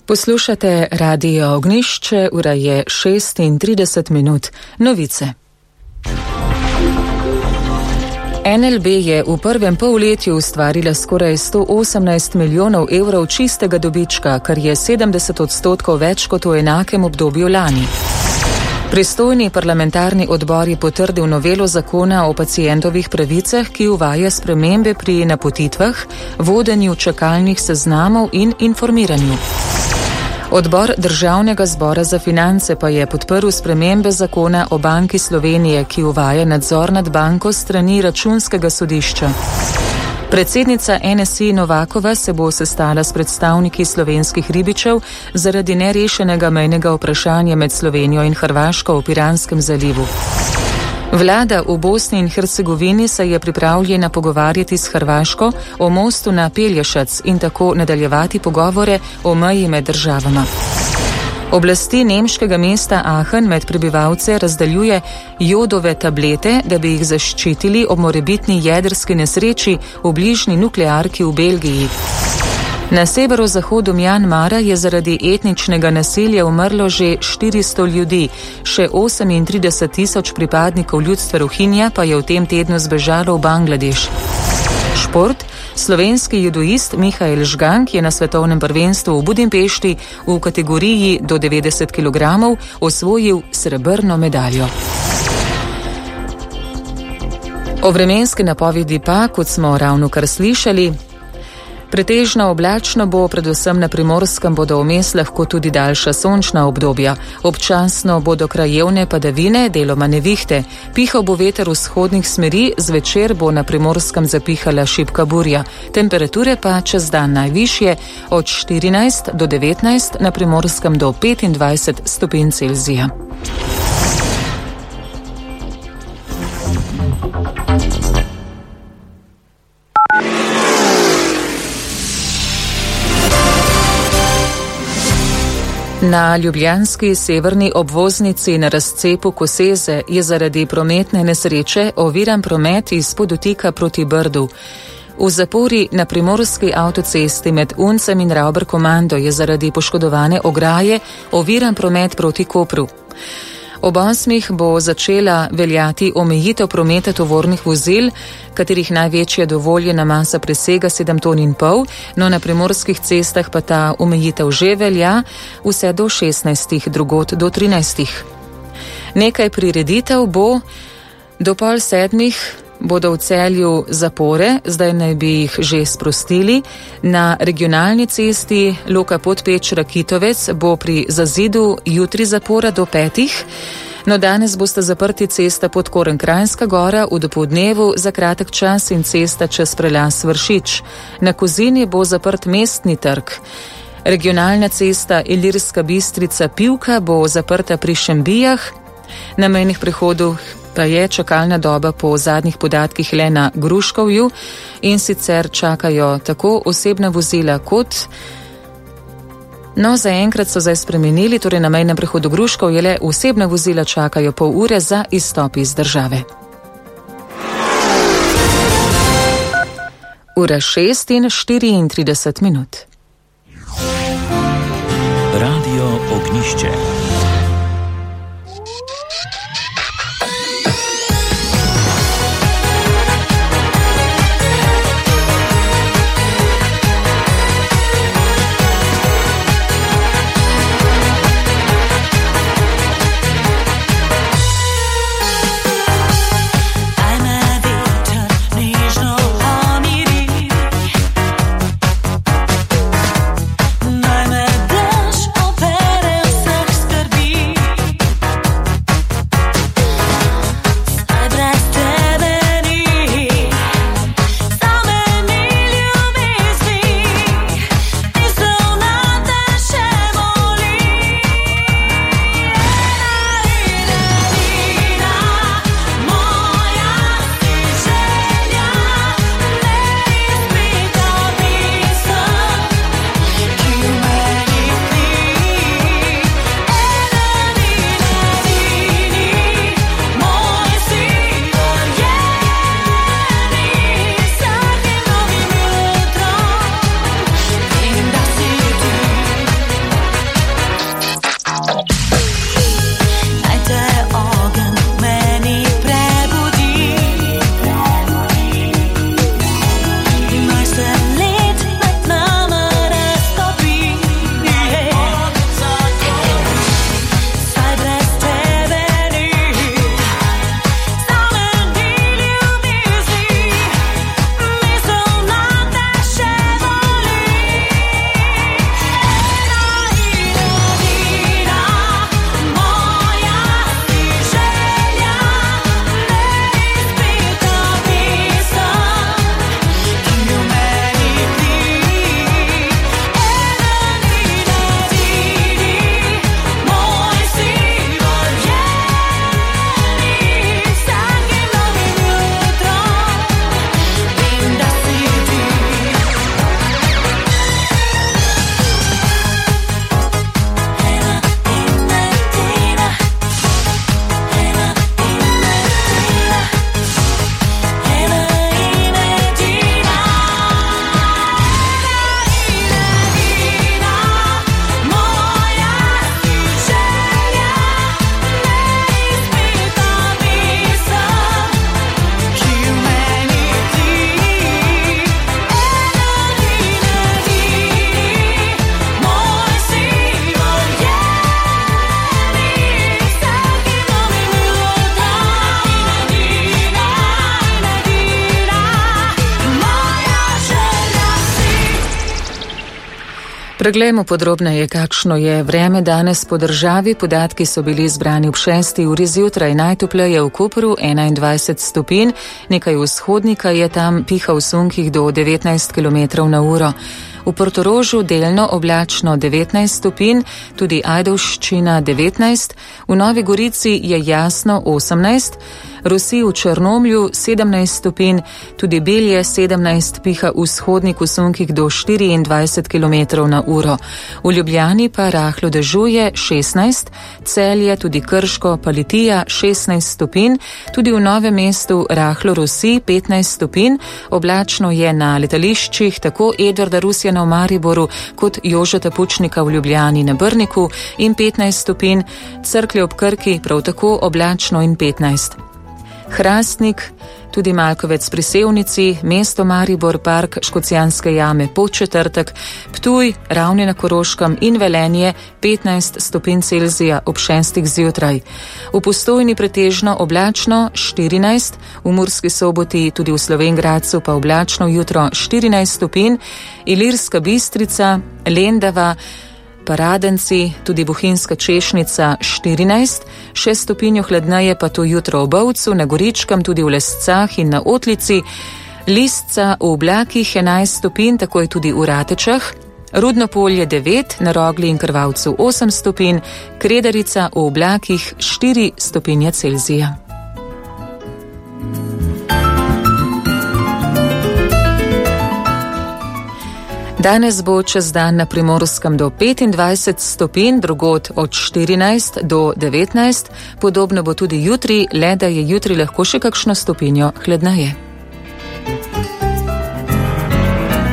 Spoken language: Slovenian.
Poslušate Radio Ognjišče, ura je 36 minut. Novice. NLB je v prvem polletju ustvarila skoraj 118 milijonov evrov čistega dobička, kar je 70% več kot v enakem obdobju lani. Pristojni parlamentarni odbor je potrdil novelo zakona o pacientovih pravicah, ki uvaja spremembe pri napotitvah, vodenju čakalnih seznamov in informiranju. Odbor Državnega zbora za finance pa je podprl spremembe zakona o Banki Slovenije, ki uvaja nadzor nad banko strani Računskega sodišča. Predsednica NSI Novakova se bo sestala s predstavniki slovenskih ribičev zaradi nerešenega mejnega vprašanja med Slovenijo in Hrvaško v Piranskem zalivu. Vlada v Bosni in Hercegovini se je pripravljena pogovarjati s Hrvaško o mostu na Pelješac in tako nadaljevati pogovore o meji med državama. Oblasti nemškega mesta Aachen med prebivalce razdeljuje jodove tablete, da bi jih zaščitili ob morebitni jedrski nesreči v bližnji nuklearki v Belgiji. Na severozahodu Mjanmara je zaradi etničnega nasilja umrlo že 400 ljudi, še 38 tisoč pripadnikov ljudstva Rohingja pa je v tem tednu zbežalo v Bangladeš. Šport. Slovenski judoist Mihael Žgank je na svetovnem prvenstvu v Budimpešti v kategoriji do 90 kg osvojil srebrno medaljo. O vremenski napovedi pa, kot smo ravnokar slišali, pretežno oblačno bo, predvsem na Primorskem bodo vmes lahko tudi daljša sončna obdobja. Občasno bodo krajevne padavine, deloma nevihte. Pihal bo veter vzhodnih smeri, zvečer bo na Primorskem zapihala šibka burja. Temperature pa čez dan najvišje od 14 do 19, na Primorskem do 25 stopinj Celzija. Na ljubljanski severni obvoznici na razcepu Koseze je zaradi prometne nesreče oviran promet iz Podutika proti Brdu. V zapori na primorski avtocesti med Uncem in Ravber-Komando je zaradi poškodovane ograje oviran promet proti Kopru. Ob 8 bo začela veljati omejitev prometa tovornih vozil, katerih največja dovoljena masa presega 7,5 ton, no na primorskih cestah pa ta omejitev že velja vse do 16, drugod do 13. Nekaj prireditev bo, do 6:30 bodo v Celju zapore, zdaj naj bi jih že sprostili. Na regionalni cesti Loka-Podpeč-Rakitovec bo pri Zazidu jutri zapora do 5. No danes bosta zaprti cesta Podkoren-Kranjska gora v dopoldnevu za kratek čas in cesta čez prelaz Vršič. Na Kozini bo zaprt mestni trg. Regionalna cesta Ilirska Bistrica-Pivka bo zaprta pri Šembijah. Na mejnih prehodu pa je čakalna doba po zadnjih podatkih le na Gruškovju in sicer čakajo tako osebna vozila kot... No, zaenkrat so zdaj spremenili, torej na mejnem prehodu Gruškov je le osebna vozila čakajo pol ure za izstop iz države. Ura 6:34 minut. Radio Ognjišče. Najme dež opere vseh Preglejmo podrobneje, kakšno je vreme danes po državi. Podatki so bili zbrani ob 6. uri zjutraj. Najtopleje v Kopru 21 stopinj, nekaj vzhodnika je tam, piha v sunkih do 19 km/h. V Portorožu delno oblačno 19 stopinj, tudi Ajdovščina 19, v Novi Gorici je jasno 18, Rusi v Črnomlju 17 stopinj, tudi Belje 17, piha vzhodnik v sunkih do 24 km/h. V Ljubljani pa rahlo dežuje 16, Celje, tudi Krško, pa Litija 16 stopinj, tudi v Novem mestu rahlo rosi 15 stopinj, oblačno je na letališčih tako Edvarda Rusjana v Mariboru kot Jožeta Pučnika v Ljubljani na Brniku in 15 stopinj, Cerklje ob Krki prav tako oblačno in 15. Hrastnik, tudi Malkovec pri Sevnici, mesto Maribor, park Škocjanske jame Podčetrtek, Ptuj, Ravne na Koroškem in Velenje 15 stopinj Celzija ob 6. zjutraj. V Postojni pretežno oblačno 14, v Murski Soboti, tudi v Slovenj Gradcu pa oblačno jutro 14 stopinj, Ilirska Bistrica, Lendava, Paradenci, tudi Bohinjska Češnica 14, 6 stopinj hladneje pa to jutro v Bovcu, na Goričkem, tudi v Lescah in na Otlici, Lisca v oblakih 11 stopinj, tako je tudi v Ratečah, Rudno Polje 9, na Rogli in Krvavcu 8 stopinj, Kredarica v oblakih 4 stopinje Celzija. Danes bo čez dan na Primorskem do 25 stopinj, drugod od 14 do 19, podobno bo tudi jutri, le da je jutri lahko še kakšno stopinjo hladneje.